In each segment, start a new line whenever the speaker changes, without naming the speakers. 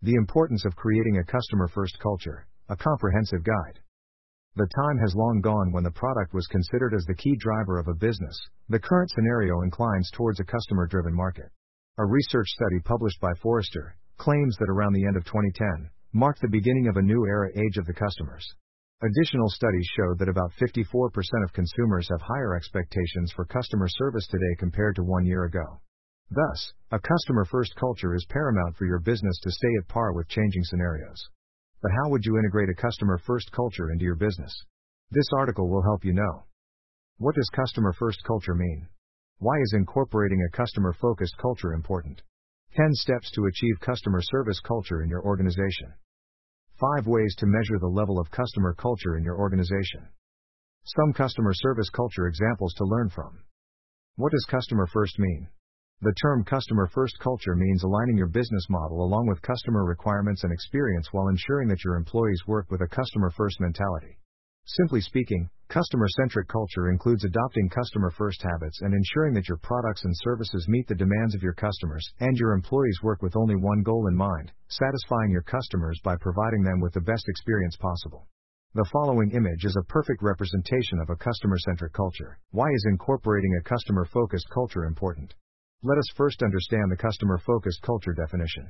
The Importance of Creating a Customer-First Culture, a Comprehensive Guide. The time has long gone when the product was considered as the key driver of a business. The current scenario inclines towards a customer-driven market. A research study published by Forrester claims that around the end of 2010 marked the beginning of a new era, age of the customers. Additional studies showed that about 54% of consumers have higher expectations for customer service today compared to 1 year ago. Thus, a customer-first culture is paramount for your business to stay at par with changing scenarios. But how would you integrate a customer-first culture into your business? This article will help you know. What does customer-first culture mean? Why is incorporating a customer-focused culture important? 10 steps to achieve customer service culture in your organization. 5 ways to measure the level of customer culture in your organization. Some customer service culture examples to learn from. What does customer first mean? The term customer first culture means aligning your business model along with customer requirements and experience while ensuring that your employees work with a customer first mentality. Simply speaking, customer-centric culture includes adopting customer-first habits and ensuring that your products and services meet the demands of your customers, and your employees work with only one goal in mind: satisfying your customers by providing them with the best experience possible. The following image is a perfect representation of a customer-centric culture. Why is incorporating a customer-focused culture important? Let us first understand the customer-focused culture definition.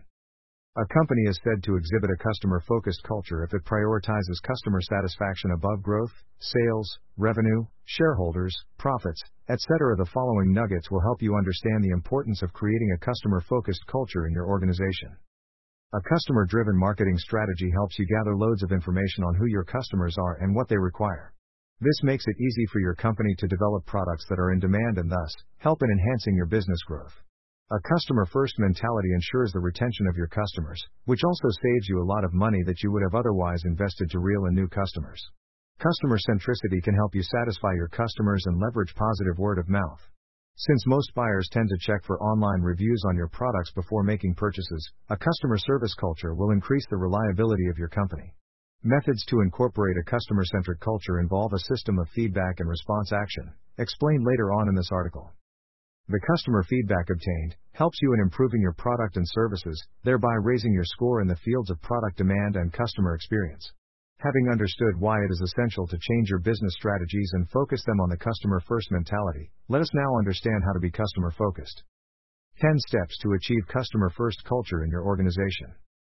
A company is said to exhibit a customer-focused culture if it prioritizes customer satisfaction above growth, sales, revenue, shareholders, profits, etc. The following nuggets will help you understand the importance of creating a customer-focused culture in your organization. A customer-driven marketing strategy helps you gather loads of information on who your customers are and what they require. This makes it easy for your company to develop products that are in demand and thus help in enhancing your business growth. A customer-first mentality ensures the retention of your customers, which also saves you a lot of money that you would have otherwise invested to reel in new customers. Customer centricity can help you satisfy your customers and leverage positive word of mouth. Since most buyers tend to check for online reviews on your products before making purchases, a customer service culture will increase the reliability of your company. Methods to incorporate a customer-centric culture involve a system of feedback and response action, explained later on in this article. The customer feedback obtained helps you in improving your product and services, thereby raising your score in the fields of product demand and customer experience. Having understood why it is essential to change your business strategies and focus them on the customer-first mentality, let us now understand how to be customer-focused. 10 steps to achieve customer-first culture in your organization.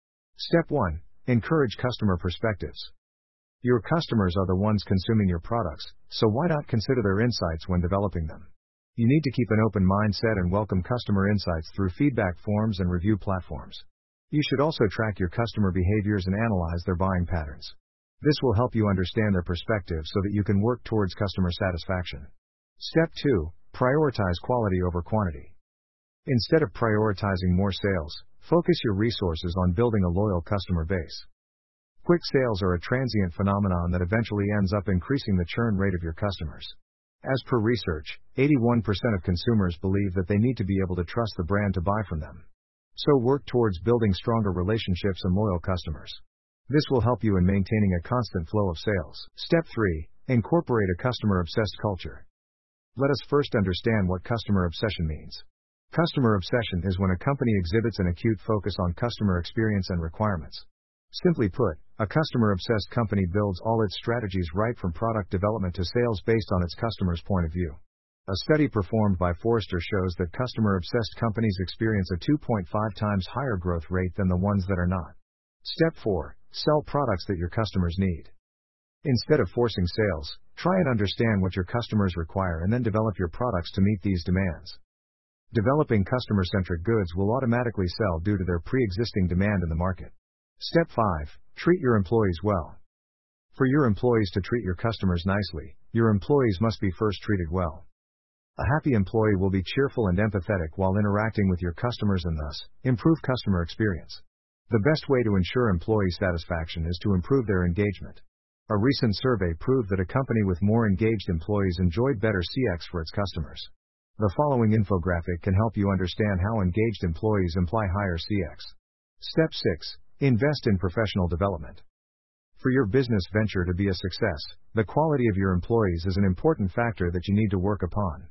Step 1. Encourage customer perspectives. Your customers are the ones consuming your products, so why not consider their insights when developing them? You need to keep an open mindset and welcome customer insights through feedback forms and review platforms. You should also track your customer behaviors and analyze their buying patterns. This will help you understand their perspective so that you can work towards customer satisfaction. Step 2. Prioritize quality over quantity. Instead of prioritizing more sales, focus your resources on building a loyal customer base. Quick sales are a transient phenomenon that eventually ends up increasing the churn rate of your customers. As per research, 81% of consumers believe that they need to be able to trust the brand to buy from them. So work towards building stronger relationships and loyal customers. This will help you in maintaining a constant flow of sales. Step 3. Incorporate a customer-obsessed culture. Let us first understand what customer obsession means. Customer obsession is when a company exhibits an acute focus on customer experience and requirements. Simply put, a customer-obsessed company builds all its strategies right from product development to sales based on its customer's point of view. A study performed by Forrester shows that customer-obsessed companies experience a 2.5 times higher growth rate than the ones that are not. Step 4. Sell products that your customers need. Instead of forcing sales, try and understand what your customers require and then develop your products to meet these demands. Developing customer-centric goods will automatically sell due to their pre-existing demand in the market. Step 5. Treat your employees well. For your employees to treat your customers nicely, your employees must be first treated well. A happy employee will be cheerful and empathetic while interacting with your customers and thus improve customer experience. The best way to ensure employee satisfaction is to improve their engagement. A recent survey proved that a company with more engaged employees enjoyed better CX for its customers. The following infographic can help you understand how engaged employees imply higher CX. Step 6. Invest in professional development. For your business venture to be a success, the quality of your employees is an important factor that you need to work upon.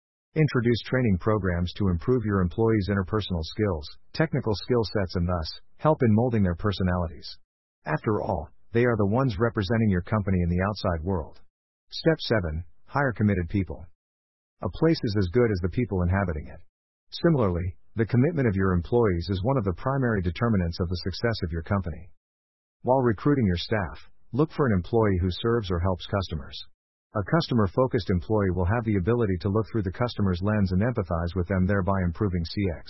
Introduce training programs to improve your employees' interpersonal skills, technical skill sets and thus help in molding their personalities. After all, they are the ones representing your company in the outside world. Step 7. Hire committed people. A place is as good as the people inhabiting it. Similarly, the commitment of your employees is one of the primary determinants of the success of your company. While recruiting your staff, look for an employee who serves or helps customers. A customer-focused employee will have the ability to look through the customer's lens and empathize with them, thereby improving CX.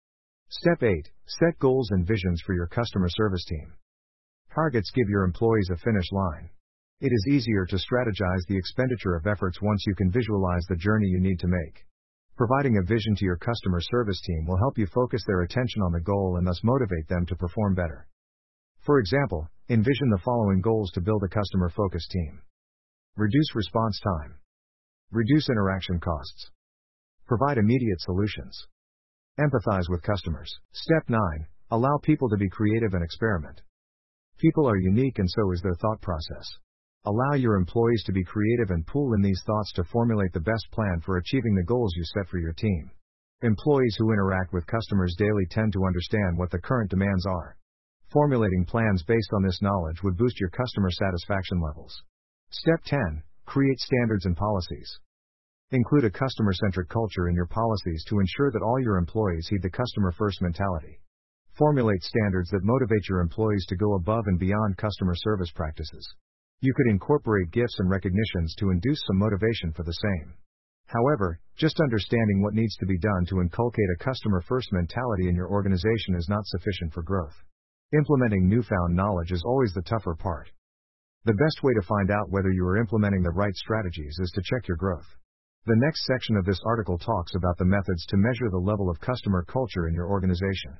Step 8. Set goals and visions for your customer service team. Targets give your employees a finish line. It is easier to strategize the expenditure of efforts once you can visualize the journey you need to make. Providing a vision to your customer service team will help you focus their attention on the goal and thus motivate them to perform better. For example, envision the following goals to build a customer-focused team. Reduce response time. Reduce interaction costs. Provide immediate solutions. Empathize with customers. Step 9. Allow people to be creative and experiment. People are unique and so is their thought process. Allow your employees to be creative and pool in these thoughts to formulate the best plan for achieving the goals you set for your team. Employees who interact with customers daily tend to understand what the current demands are. Formulating plans based on this knowledge would boost your customer satisfaction levels. Step 10. Create standards and policies. Include a customer-centric culture in your policies to ensure that all your employees heed the customer-first mentality. Formulate standards that motivate your employees to go above and beyond customer service practices. You could incorporate gifts and recognitions to induce some motivation for the same. However, just understanding what needs to be done to inculcate a customer-first mentality in your organization is not sufficient for growth. Implementing newfound knowledge is always the tougher part. The best way to find out whether you are implementing the right strategies is to check your growth. The next section of this article talks about the methods to measure the level of customer culture in your organization.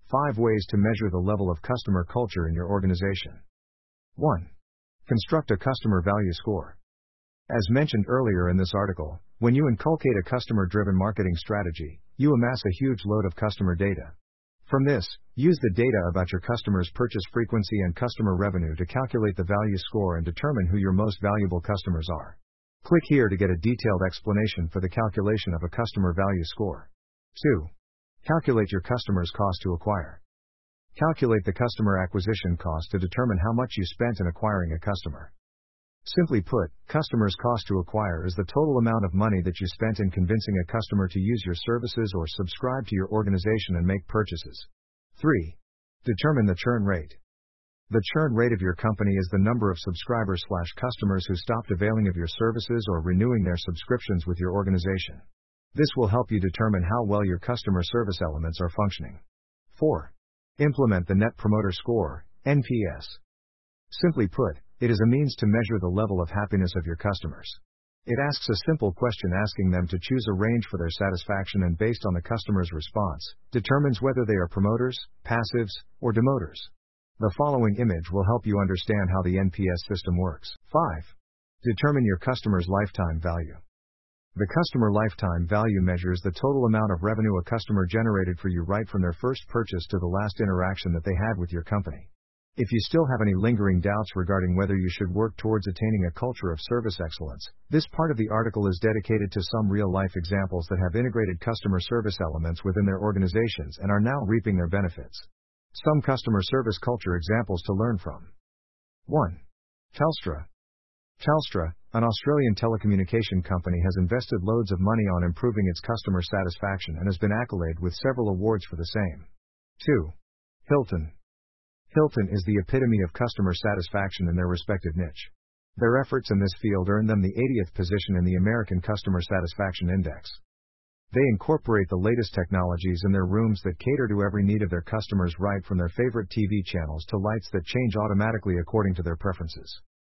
5 ways to measure the level of customer culture in your organization. 1. Construct a customer value score. As mentioned earlier in this article, when you inculcate a customer-driven marketing strategy, you amass a huge load of customer data. From this, use the data about your customers' purchase frequency and customer revenue to calculate the value score and determine who your most valuable customers are. Click here to get a detailed explanation for the calculation of a customer value score. 2. Calculate your customer's cost to acquire. Calculate the customer acquisition cost to determine how much you spent in acquiring a customer. Simply put, customer's cost to acquire is the total amount of money that you spent in convincing a customer to use your services or subscribe to your organization and make purchases. 3. Determine the churn rate. The churn rate of your company is the number of subscribers/customers who stopped availing of your services or renewing their subscriptions with your organization. This will help you determine how well your customer service elements are functioning. 4. Implement the Net Promoter Score, NPS. Simply put, it is a means to measure the level of happiness of your customers. It asks a simple question asking them to choose a range for their satisfaction and based on the customer's response, determines whether they are promoters, passives, or demoters. The following image will help you understand how the NPS system works. 5. Determine your customer's lifetime value. The customer lifetime value measures the total amount of revenue a customer generated for you right from their first purchase to the last interaction that they had with your company. If you still have any lingering doubts regarding whether you should work towards attaining a culture of service excellence, this part of the article is dedicated to some real-life examples that have integrated customer service elements within their organizations and are now reaping their benefits. Some customer service culture examples to learn from. 1. Telstra. Telstra, an Australian telecommunication company, has invested loads of money on improving its customer satisfaction and has been accoladed with several awards for the same. 2. Hilton. Hilton is the epitome of customer satisfaction in their respective niche. Their efforts in this field earned them the 80th position in the American Customer Satisfaction Index. They incorporate the latest technologies in their rooms that cater to every need of their customers, right from their favorite TV channels to lights that change automatically according to their preferences.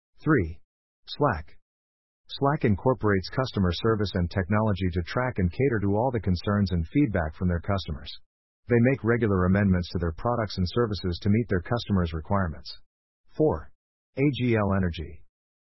3. Slack. Slack incorporates customer service and technology to track and cater to all the concerns and feedback from their customers. They make regular amendments to their products and services to meet their customers' requirements. 4. AGL Energy.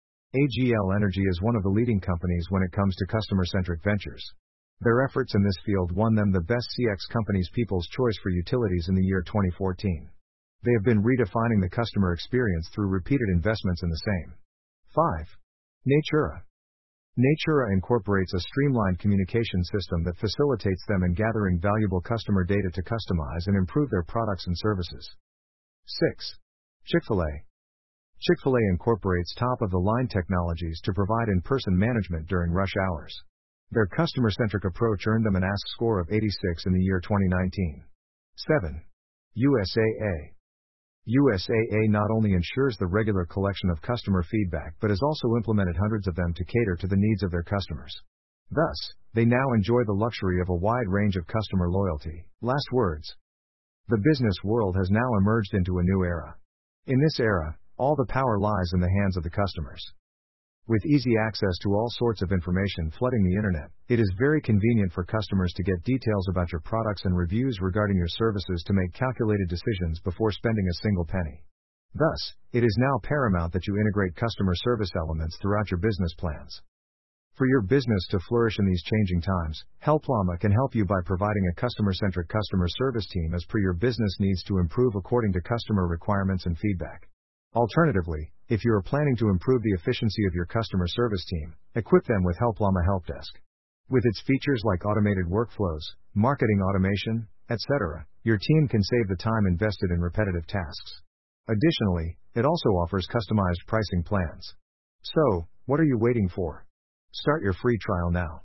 AGL Energy is one of the leading companies when it comes to customer-centric ventures. Their efforts in this field won them the Best CX Companies People's Choice for Utilities in the year 2014. They have been redefining the customer experience through repeated investments in the same. 5. Natura. Natura incorporates a streamlined communication system that facilitates them in gathering valuable customer data to customize and improve their products and services. 6. Chick-fil-A. Chick-fil-A incorporates top-of-the-line technologies to provide in-person management during rush hours. Their customer-centric approach earned them an Ask score of 86 in the year 2019. 7. USAA. USAA not only ensures the regular collection of customer feedback but has also implemented hundreds of them to cater to the needs of their customers. Thus, they now enjoy the luxury of a wide range of customer loyalty. Last words. The business world has now emerged into a new era. In this era, all the power lies in the hands of the customers. With easy access to all sorts of information flooding the internet, it is very convenient for customers to get details about your products and reviews regarding your services to make calculated decisions before spending a single penny. Thus, it is now paramount that you integrate customer service elements throughout your business plans. For your business to flourish in these changing times, Helplama can help you by providing a customer-centric customer service team as per your business needs to improve according to customer requirements and feedback. Alternatively, if you are planning to improve the efficiency of your customer service team, equip them with Helplama Helpdesk. With its features like automated workflows, marketing automation, etc., your team can save the time invested in repetitive tasks. Additionally, it also offers customized pricing plans. So, what are you waiting for? Start your free trial now.